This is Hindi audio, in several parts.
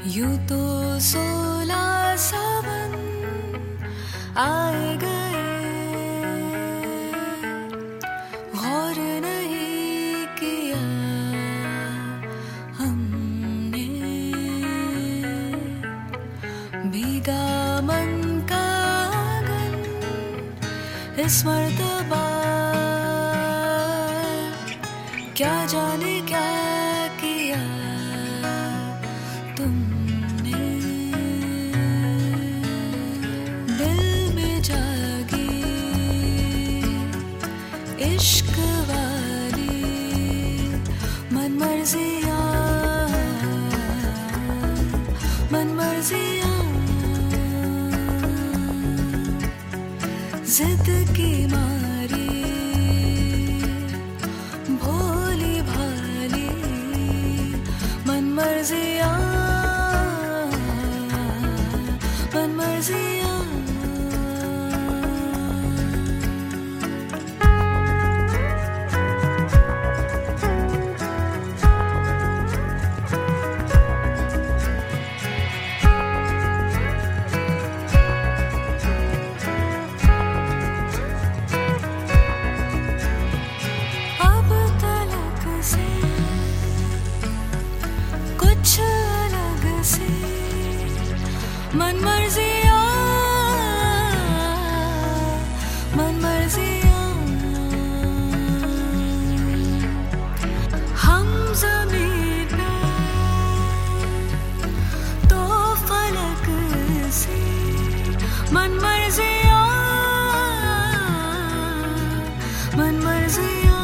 यूं तो 16 सावन आए गए, गौर नहीं किया हमने, भीगा मन का आंगन इस मर्तबा, क्या जाने क्या किया तुमने, दिल में जागी इश्क वाली मनमर्जियाँ, मनमर्जियाँ, जिद की मारी भोली भाली मनमर्जियाँ, मनमर्जियाँ। अब तलक से कुछ अलग से मनमर्जियाँ, मनमर्जियाँ, हम ज़मीन पे तो फलक से मनमर्जियाँ, मनमर्जियाँ,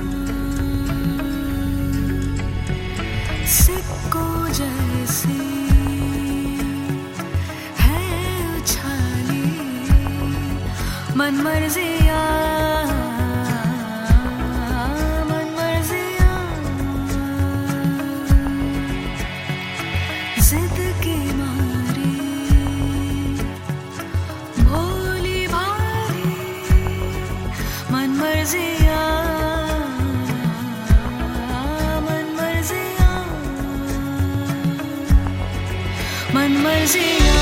सिक्कों जैसी है उछाली मनमर्जियाँ, मनमर्जियाँ, जिद की मारी भोली भाली मनमर्जियाँ, मनमर्जियाँ, मनमर्जियाँ।